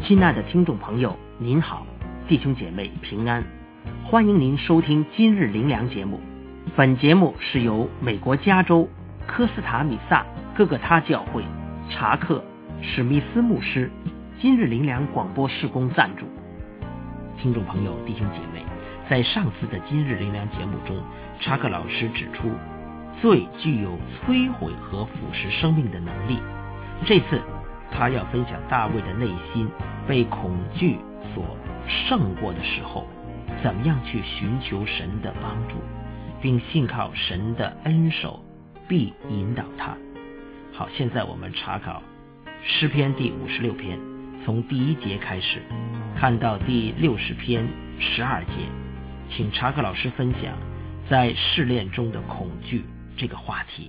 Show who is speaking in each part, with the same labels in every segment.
Speaker 1: 亲爱的听众朋友，您好，弟兄姐妹平安，欢迎您收听今日灵粮节目。本节目是由美国加州科斯塔米萨哥哥他教会查克史密斯牧师今日灵粮广播事工赞助。听众朋友，弟兄姐妹，在上次的今日灵粮节目中，查克老师指出，罪具有摧毁和腐蚀生命的能力。这次他要分享大卫的内心被恐惧所胜过的时候，怎么样去寻求神的帮助，并信靠神的恩手必引导他。好，现在我们查考诗篇第56篇，从第1节开始看到第60篇12节，请查克老师分享在试炼中的恐惧这个话题。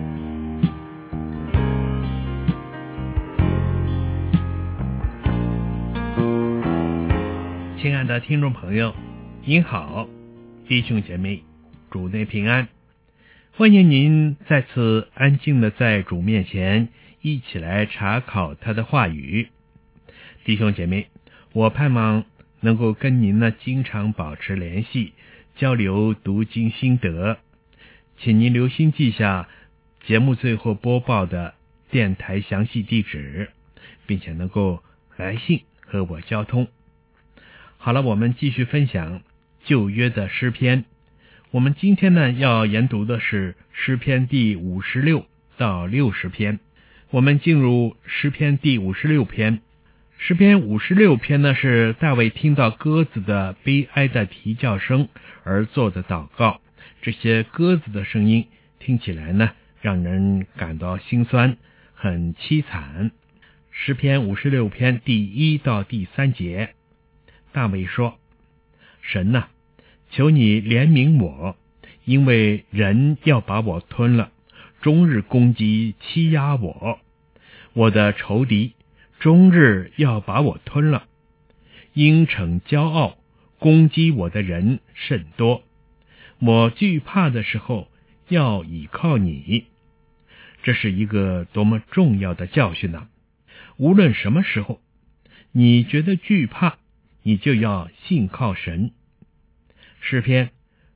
Speaker 2: 亲爱的听众朋友，您好，弟兄姐妹，主内平安，欢迎您再次安静的在主面前一起来查考他的话语。弟兄姐妹，我盼望能够跟您呢经常保持联系，交流读经心得，请您留心记下节目最后播报的电台详细地址，并且能够来信和我交通。好了，我们继续分享旧约的诗篇。我们今天呢要研读的是诗篇第56到60篇。我们进入诗篇第56篇。诗篇56篇呢是大卫听到鸽子的悲哀的啼叫声而做的祷告。这些鸽子的声音听起来呢让人感到心酸，很凄惨。诗篇56篇第1到第3节，大卫说：神啊，求你怜悯我，因为人要把我吞了，终日攻击欺压我。我的仇敌终日要把我吞了，因逞骄傲攻击我的人甚多。我惧怕的时候要倚靠你。这是一个多么重要的教训啊！无论什么时候你觉得惧怕，你就要信靠神。诗篇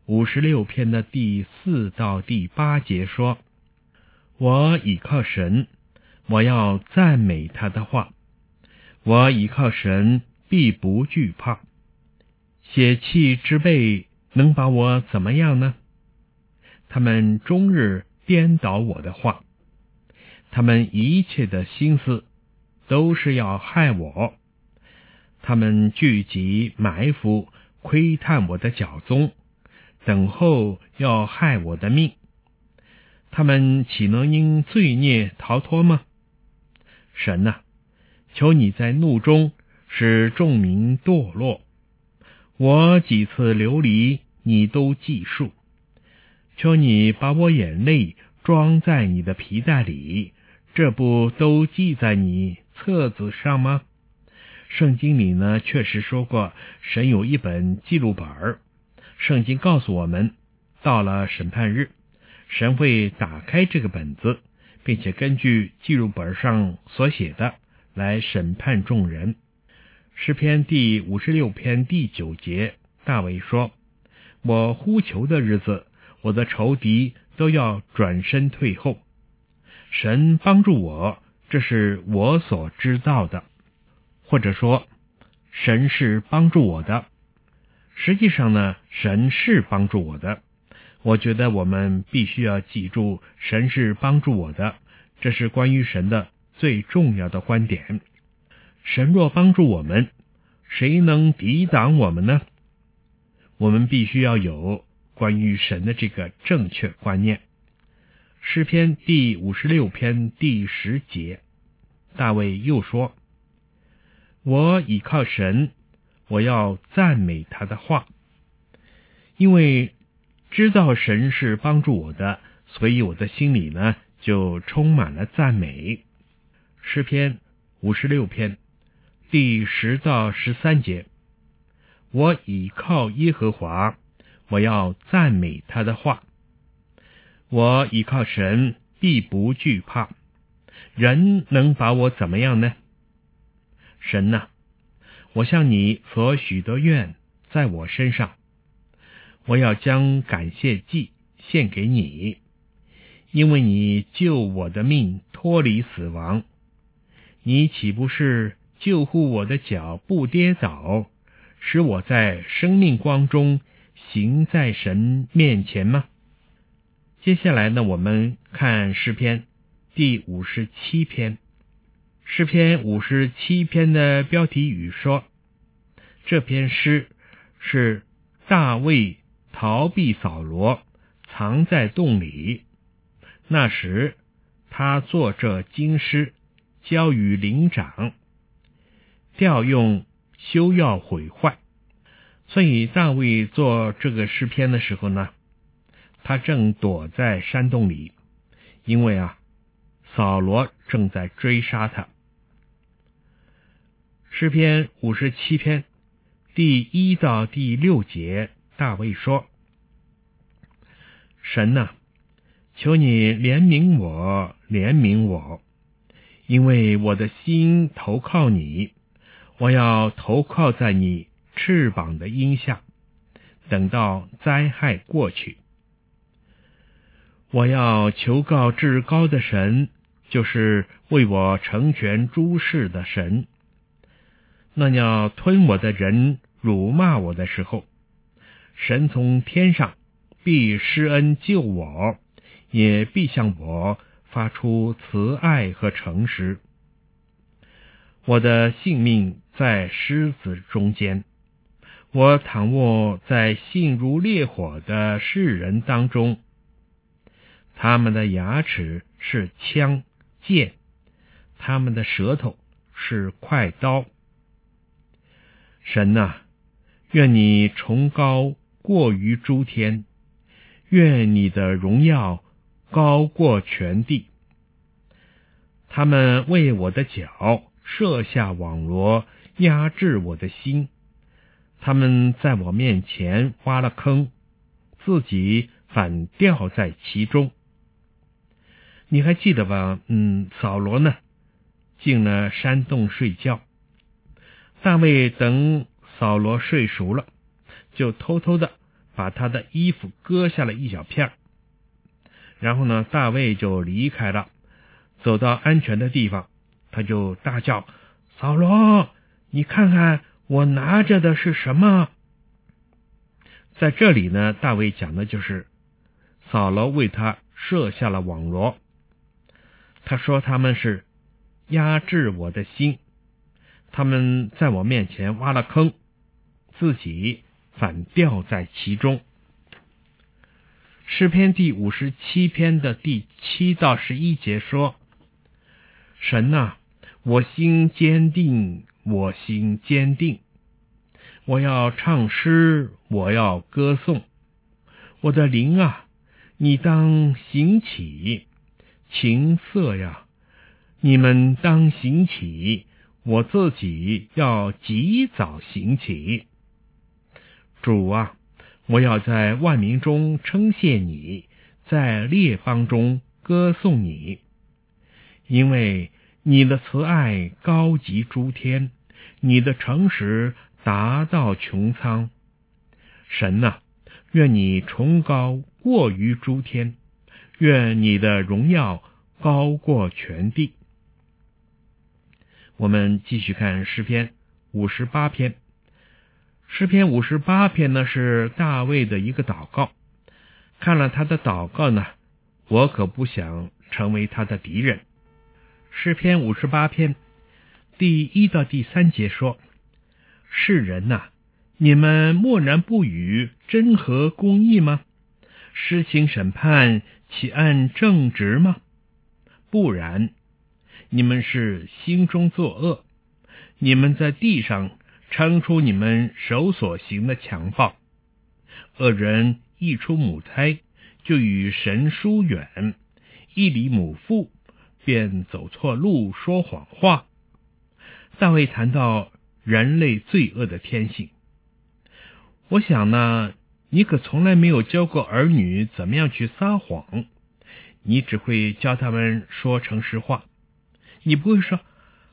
Speaker 2: 56篇的第4到第8节说：我倚靠神，我要赞美他的话。我倚靠神，必不惧怕。血气之辈能把我怎么样呢？他们终日颠倒我的话，他们一切的心思都是要害我。他们聚集埋伏，窥探我的脚踪，等候要害我的命。他们岂能因罪孽逃脱吗？神啊，求你在怒中使众民堕落。我几次流离，你都记述。求你把我眼泪装在你的皮带里，这不都记在你册子上吗？圣经里呢确实说过，神有一本记录本儿。圣经告诉我们，到了审判日，神会打开这个本子，并且根据记录本上所写的来审判众人。诗篇第56篇第9节，大卫说：我呼求的日子，我的仇敌都要转身退后。神帮助我，这是我所知道的。或者说，神是帮助我的。实际上呢，神是帮助我的。我觉得我们必须要记住，神是帮助我的，这是关于神的最重要的观点。神若帮助我们，谁能抵挡我们呢？我们必须要有关于神的这个正确观念。诗篇第56篇第10节，大卫又说：我倚靠神，我要赞美他的话。因为知道神是帮助我的，所以我的心里呢就充满了赞美。诗篇56篇第10到13节，我倚靠耶和华，我要赞美他的话。我倚靠神，必不惧怕。人能把我怎么样呢？神啊， 我向你所许的愿在我身上，我要将感谢祭献给你，因为你救我的命脱离死亡。你岂不是救护我的脚不跌倒，使我在生命光中行在神面前吗？接下来呢，我们看诗篇第57篇。诗篇57篇的标题语说，这篇诗是大卫逃避扫罗，藏在洞里。那时他作这经诗，交与灵长，调用休要毁坏。所以大卫做这个诗篇的时候呢，他正躲在山洞里，因为扫罗正在追杀他。诗篇57篇第1到第6节，大卫说，神啊，求你怜悯我，怜悯我，因为我的心投靠你，我要投靠在你翅膀的荫下，等到灾害过去。我要求告至高的神，就是为我成全诸事的神。那要吞我的人辱骂我的时候，神从天上必施恩救我，也必向我发出慈爱和诚实。我的性命在狮子中间，我躺卧在性如烈火的世人当中。他们的牙齿是枪剑，他们的舌头是快刀。神啊，愿你崇高过于诸天，愿你的荣耀高过全地。他们为我的脚设下网罗，压制我的心。他们在我面前挖了坑，自己反掉在其中。你还记得吧？扫罗呢，进了山洞睡觉。大卫等扫罗睡熟了，就偷偷的把他的衣服割下了一小片。然后呢，大卫就离开了，走到安全的地方，他就大叫，扫罗，你看看我拿着的是什么？在这里呢，大卫讲的就是扫罗为他设下了网罗。他说他们是压制我的心，他们在我面前挖了坑，自己反掉在其中。诗篇第57篇的第7到11节说，神啊，我心坚定，我心坚定，我要唱诗，我要歌颂。我的灵啊，你当行起，琴瑟呀，你们当行起，我自己要及早行起。主啊，我要在万民中称谢你，在列邦中歌颂你，因为你的慈爱高及诸天，你的诚实达到穹苍。神啊，愿你崇高过于诸天，愿你的荣耀高过全地。我们继续看诗篇58篇。诗篇58篇呢，是大卫的一个祷告。看了他的祷告呢，我可不想成为他的敌人。诗篇58篇第1到第3节说，世人哪，你们默然不语，真合公义吗？施行审判，岂按正直吗？不然，你们是心中作恶，你们在地上称出你们手所行的强暴。恶人一出母胎，就与神疏远，一离母腹，便走错路，说谎话。大卫谈到人类罪恶的天性。我想呢，你可从来没有教过儿女怎么样去撒谎，你只会教他们说诚实话。你不会说，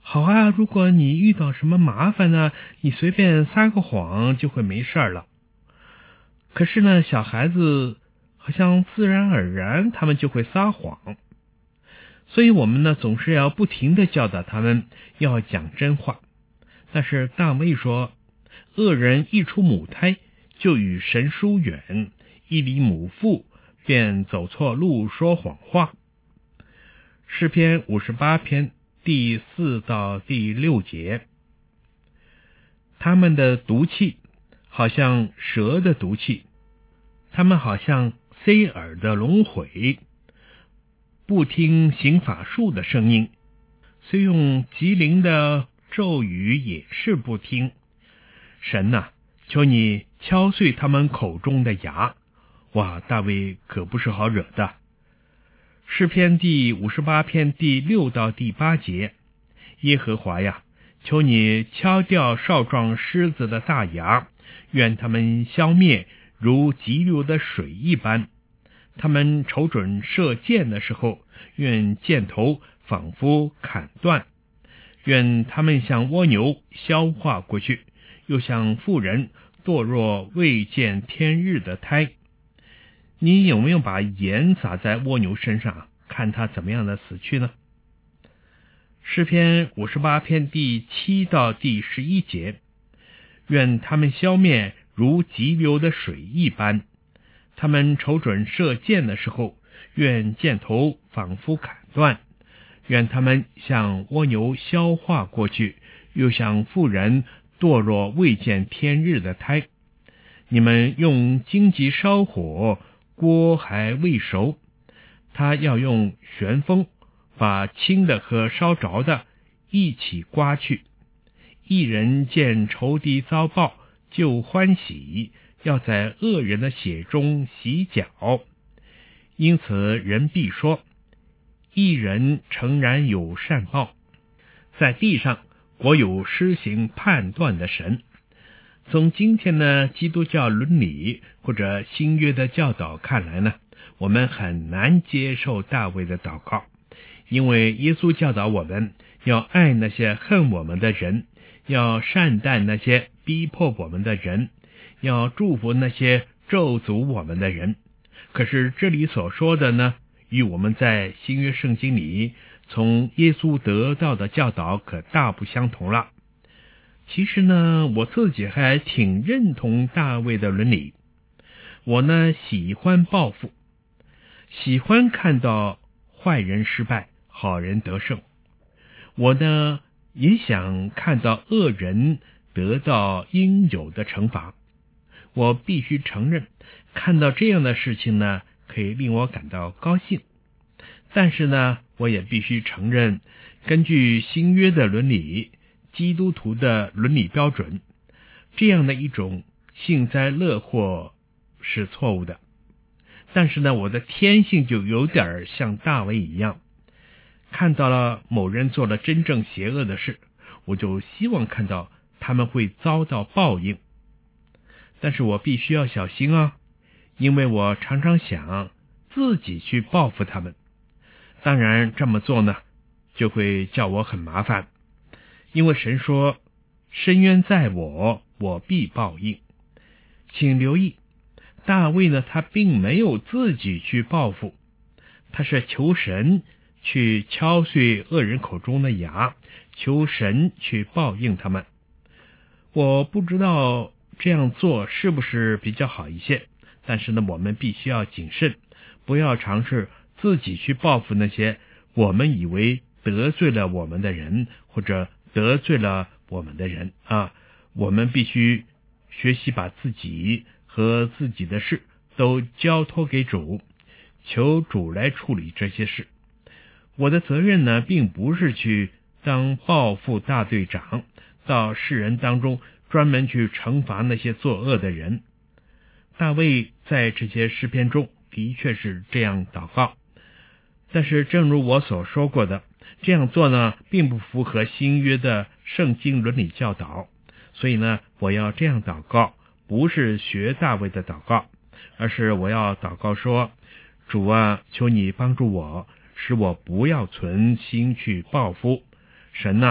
Speaker 2: 好啊，如果你遇到什么麻烦呢，你随便撒个谎就会没事了。可是呢，小孩子好像自然而然他们就会撒谎，所以我们呢总是要不停地教导他们要讲真话。但是大卫说，恶人一出母胎就与神疏远，一离母腹便走错路说谎话。诗篇58篇第4到第6节，他们的毒气好像蛇的毒气，他们好像塞耳的龙回，不听行法术的声音，虽用极灵的咒语也是不听。神啊，求你敲碎他们口中的牙。哇，大卫可不是好惹的。诗篇第58篇第6到第8节，耶和华呀，求你敲掉少壮狮子的大牙，愿他们消灭如急流的水一般。他们瞅准射箭的时候，愿箭头仿佛砍断。愿他们像蜗牛消化过去，又像妇人堕落未见天日的胎。你有没有把盐撒在蜗牛身上，看它怎么样的死去呢？诗篇58篇第7到第11节，愿他们消灭如急流的水一般。他们瞅准射箭的时候，愿箭头仿佛砍断。愿他们像蜗牛消化过去，又像妇人堕落未见天日的胎。你们用荆棘烧火，锅还未熟，他要用旋风把轻的和烧着的一起刮去。一人见仇敌遭报就欢喜，要在恶人的血中洗脚。因此人必说，一人诚然有善报。在地上国有施行判断的神。从今天的基督教伦理或者新约的教导看来呢，我们很难接受大卫的祷告，因为耶稣教导我们要爱那些恨我们的人，要善待那些逼迫我们的人，要祝福那些咒诅我们的人。可是这里所说的呢，与我们在新约圣经里从耶稣得到的教导可大不相同了。其实呢，我自己还挺认同大卫的伦理。我呢喜欢报复，喜欢看到坏人失败，好人得胜。我呢也想看到恶人得到应有的惩罚。我必须承认，看到这样的事情呢，可以令我感到高兴。但是呢，我也必须承认，根据新约的伦理，基督徒的伦理标准，这样的一种幸灾乐祸是错误的。但是呢，我的天性就有点像大卫一样，看到了某人做了真正邪恶的事，我就希望看到他们会遭到报应。但是我必须要小心啊，因为我常常想自己去报复他们。当然这么做呢，就会叫我很麻烦，因为神说，深渊在我，我必报应。请留意，大卫呢，他并没有自己去报复，他是求神去敲碎恶人口中的牙，求神去报应他们。我不知道这样做是不是比较好一些，但是呢，我们必须要谨慎，不要尝试自己去报复那些我们以为得罪了我们的人，或者得罪了我们的人啊。我们必须学习把自己和自己的事都交托给主，求主来处理这些事。我的责任呢，并不是去当报复大队长，到世人当中专门去惩罚那些作恶的人。大卫在这些诗篇中的确是这样祷告，但是正如我所说过的，这样做呢，并不符合新约的圣经伦理教导。所以呢，我要这样祷告，不是学大卫的祷告，而是我要祷告说，主啊，求你帮助我，使我不要存心去报复。神啊，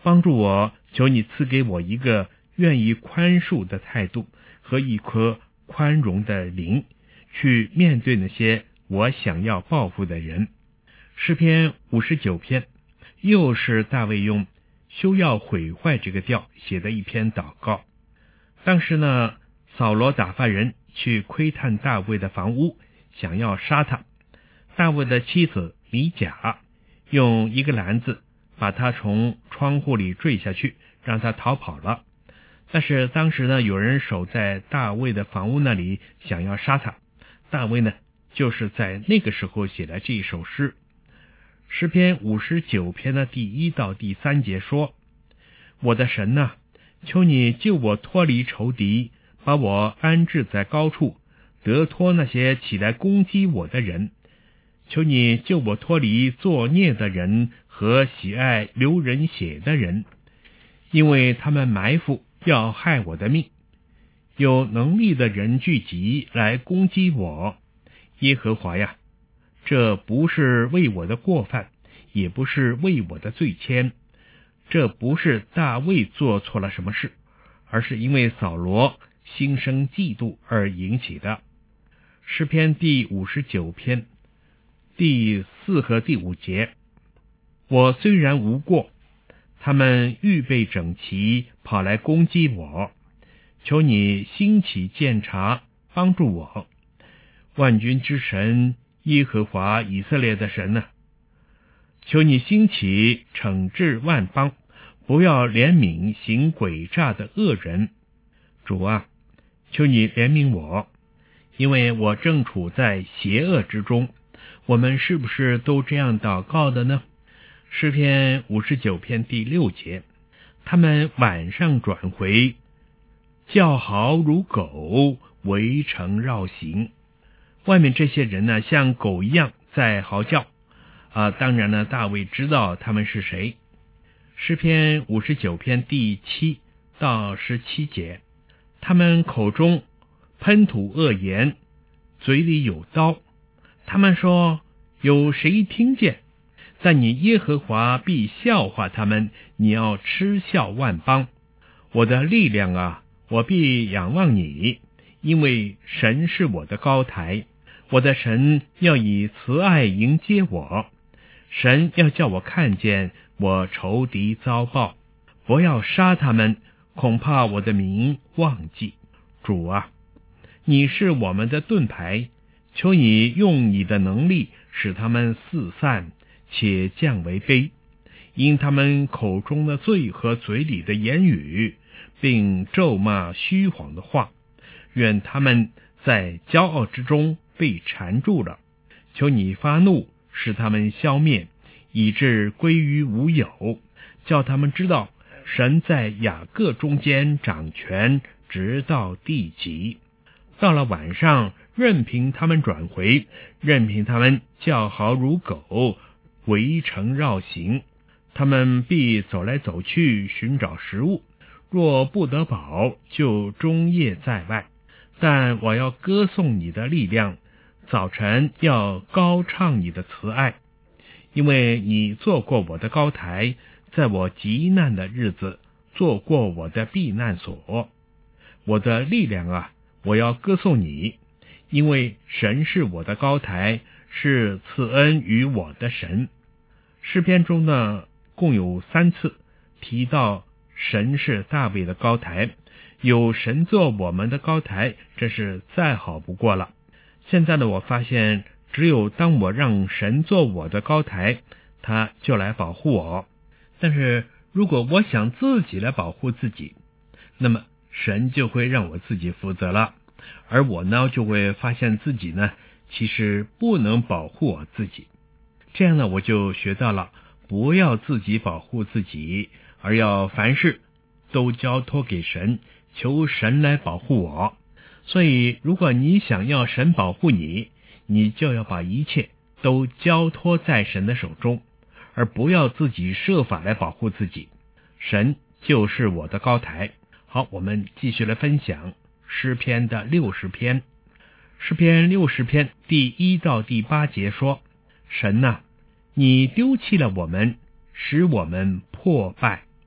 Speaker 2: 帮助我，求你赐给我一个愿意宽恕的态度和一颗宽容的灵，去面对那些我想要报复的人。诗篇59篇又是大卫用休要毁坏这个调写的一篇祷告。当时呢，扫罗打发人去窥探大卫的房屋，想要杀他。大卫的妻子米甲用一个篮子把他从窗户里坠下去，让他逃跑了。但是当时呢，有人守在大卫的房屋那里，想要杀他。大卫呢，就是在那个时候写了这一首诗。诗篇59篇的第1到第3节说：我的神哪，求你救我脱离仇敌，把我安置在高处，得脱那些起来攻击我的人。求你救我脱离作孽的人和喜爱流人血的人，因为他们埋伏要害我的命。有能力的人聚集来攻击我。耶和华呀，这不是为我的过犯，也不是为我的罪愆，这不是大卫做错了什么事，而是因为扫罗心生嫉妒而引起的。诗篇第59篇第4和第5节：我虽然无过，他们预备整齐，跑来攻击我，求你兴起鉴察，帮助我。万军之神耶和华以色列的神啊，求你兴起惩治万邦，不要怜悯行诡诈的恶人。主啊，求你怜悯我，因为我正处在邪恶之中。我们是不是都这样祷告的呢？诗篇59篇第6节：他们晚上转回，叫嚎如狗，围城绕行。外面这些人呢，像狗一样在嚎叫。当然呢，大卫知道他们是谁。诗篇59篇第7到17节：他们口中喷吐恶言，嘴里有刀。他们说，有谁听见？但你耶和华必笑话他们，你要嗤笑万邦。我的力量啊，我必仰望你，因为神是我的高台。我的神要以慈爱迎接我，神要叫我看见我仇敌遭报，不要杀他们，恐怕我的名忘记。主啊，你是我们的盾牌，求你用你的能力使他们四散，且降为卑，因他们口中的罪和嘴里的言语，并咒骂虚谎的话，愿他们在骄傲之中被缠住了。求你发怒，使他们消灭，以致归于无有，叫他们知道神在雅各中间掌权，直到地极。到了晚上，任凭他们转回，任凭他们叫嚎如狗，围城绕行。他们必走来走去，寻找食物，若不得饱，就终夜在外。但我要歌颂你的力量，早晨要高唱你的慈爱，因为你做过我的高台，在我极难的日子做过我的避难所。我的力量啊，我要歌颂你，因为神是我的高台，是赐恩于我的神。诗篇中呢，共有3次提到神是大卫的高台，有神做我们的高台，这是再好不过了。现在呢，我发现只有当我让神做我的高台，他就来保护我。但是如果我想自己来保护自己，那么神就会让我自己负责了，而我呢，就会发现自己呢，其实不能保护我自己。这样呢，我就学到了不要自己保护自己，而要凡事都交托给神，求神来保护我。所以如果你想要神保护你，你就要把一切都交托在神的手中，而不要自己设法来保护自己。神就是我的高台。好，我们继续来分享诗篇的60篇。诗篇60篇第1到第8节说：神啊，你丢弃了我们，使我们破败，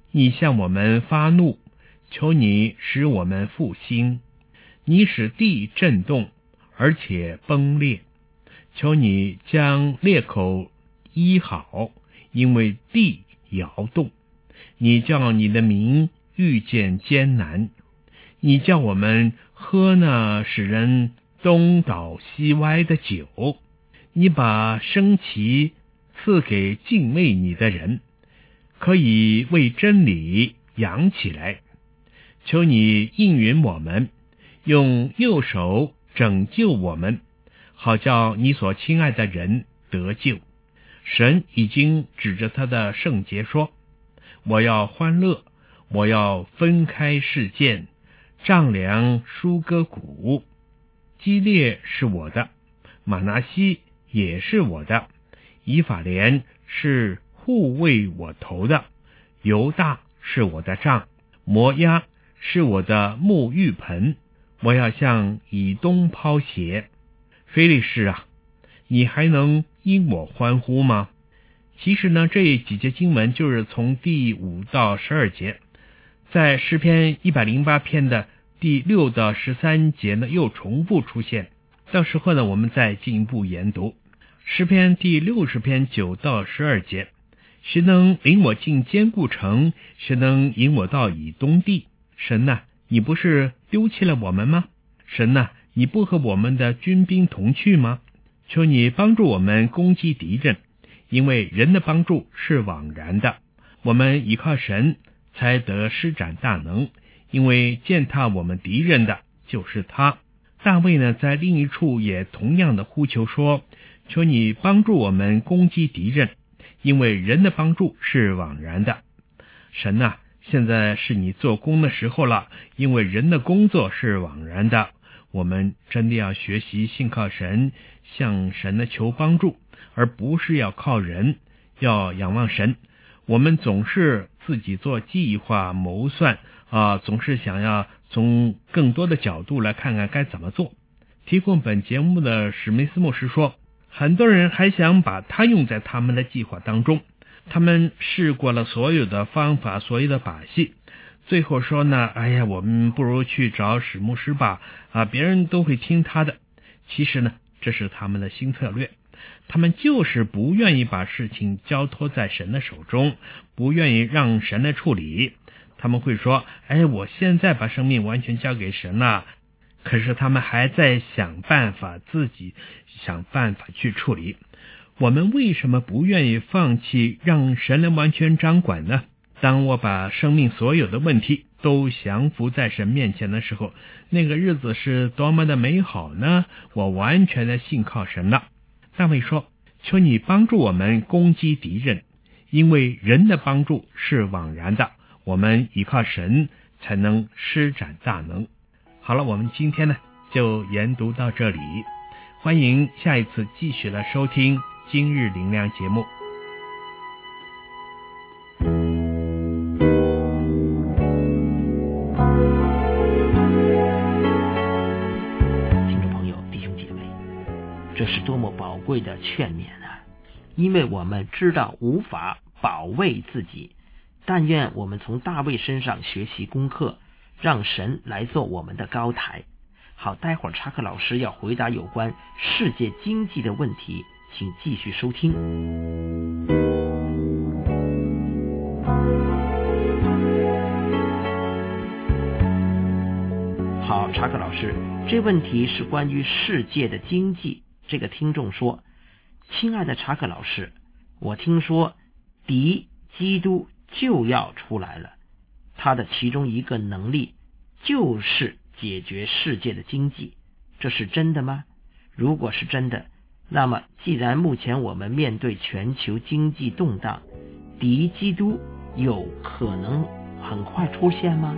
Speaker 2: 你向我们发怒，求你使我们复兴。你使地震动，而且崩裂，求你将裂口医好，因为地摇动。你叫你的民遇见艰难，你叫我们喝那使人东倒西歪的酒。你把升旗赐给敬畏你的人，可以为真理扬起来。求你应允我们，用右手拯救我们，好叫你所亲爱的人得救。神已经指着他的圣洁说，我要欢乐，我要分开事件，丈量舒歌谷。基列是我的，玛拿西也是我的，以法莲是护卫我头的，犹大是我的杖，摩押是我的沐浴盆，我要向以东抛鞋。非利士啊，你还能因我欢呼吗？其实呢，这几节经文就是从第5到12节，在诗篇108篇的第6到13节呢又重复出现。到时候呢，我们再进一步研读诗篇第60篇9到12节。谁能领我进坚固城？谁能引我到以东地？神啊，你不是丢弃了我们吗？神啊，你不和我们的军兵同去吗？求你帮助我们攻击敌人，因为人的帮助是枉然的。我们依靠神才得施展大能，因为践踏我们敌人的就是他。大卫呢，在另一处也同样的呼求说，求你帮助我们攻击敌人，因为人的帮助是枉然的。神啊，现在是你做工的时候了，因为人的工作是枉然的。我们真的要学习信靠神，向神的求帮助，而不是要靠人，要仰望神。我们总是自己做计划谋算总是想要从更多的角度来看看该怎么做。提供本节目的史密斯牧师说，很多人还想把它用在他们的计划当中，他们试过了所有的方法，所有的把戏，最后说呢，哎呀，我们不如去找史牧师吧，别人都会听他的。其实呢，这是他们的新策略，他们就是不愿意把事情交托在神的手中，不愿意让神来处理。他们会说，我现在把生命完全交给神了，可是他们还在想办法，自己想办法去处理。我们为什么不愿意放弃，让神来完全掌管呢？当我把生命所有的问题都降服在神面前的时候，那个日子是多么的美好呢？我完全的信靠神了。大卫说，求你帮助我们攻击敌人，因为人的帮助是枉然的，我们依靠神才能施展大能。好了，我们今天呢就研读到这里，欢迎下一次继续来收听今日灵粮节目。
Speaker 1: 听众朋友，弟兄姐妹，这是多么宝贵的劝勉啊！因为我们知道无法保卫自己，但愿我们从大卫身上学习功课，让神来做我们的高台。好，待会儿查克老师要回答有关世界经济的问题，请继续收听。好，查克老师，这问题是关于世界的经济。这个听众说，亲爱的查克老师，我听说敌基督就要出来了，他的其中一个能力就是解决世界的经济，这是真的吗？如果是真的，那么既然目前我们面对全球经济动荡，敌基督有可能很快出现吗？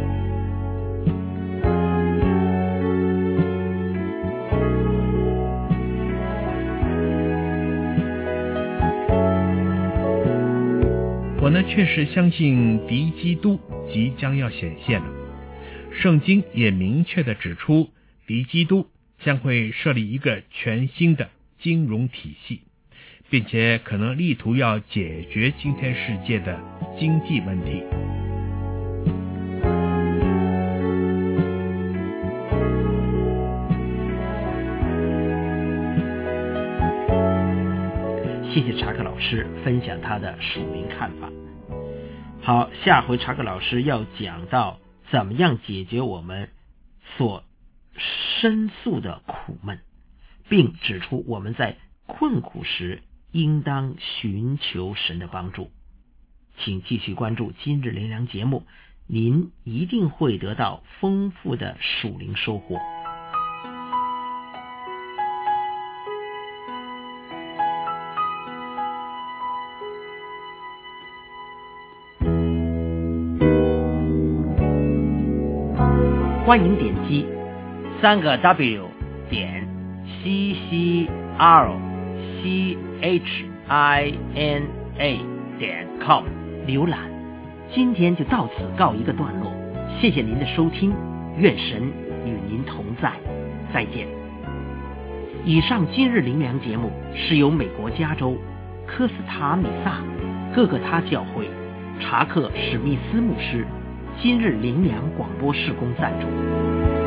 Speaker 2: 我呢确实相信敌基督即将要显现了。圣经也明确地指出，敌基督将会设立一个全新的金融体系，并且可能力图要解决今天世界的经济问题。
Speaker 1: 谢谢查克老师分享他的属灵看法。好，下回查克老师要讲到怎么样解决我们所申诉的苦闷，并指出我们在困苦时应当寻求神的帮助。请继续关注今日灵粮节目，您一定会得到丰富的属灵收获。欢迎点击3W 点 CCRCHINA 点 com 浏览。今天就到此告一个段落，谢谢您的收听，愿神与您同在，再见。以上今日灵粮节目是由美国加州科斯塔米萨各个他教会查克史密斯牧师今日灵粮广播事工赞助。